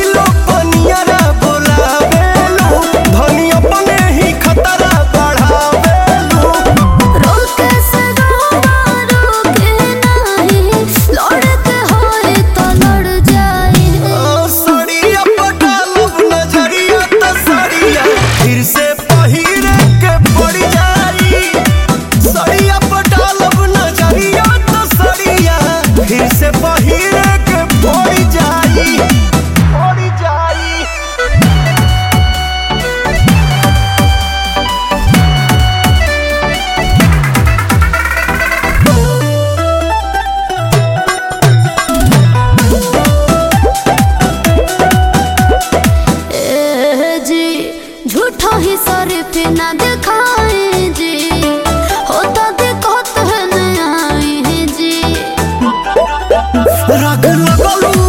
लो पनियरा बोलावेलू धनी अपने ही खतरा बढ़ावेलू। रोके से रोके नहीं लड़ के होए तो लड़ जाए। सड़िया पटालब नजरिया तो सड़िया फिर से पहिरे के पड़ जाई। सड़िया पटालब नजरिया तो सड़िया फिर से पहिरे के पड़ जाई। पड़ जाई। जी झूठा ही सर पे ना दिखाए जी होता दिक्कत है न आए जी। राग लगलू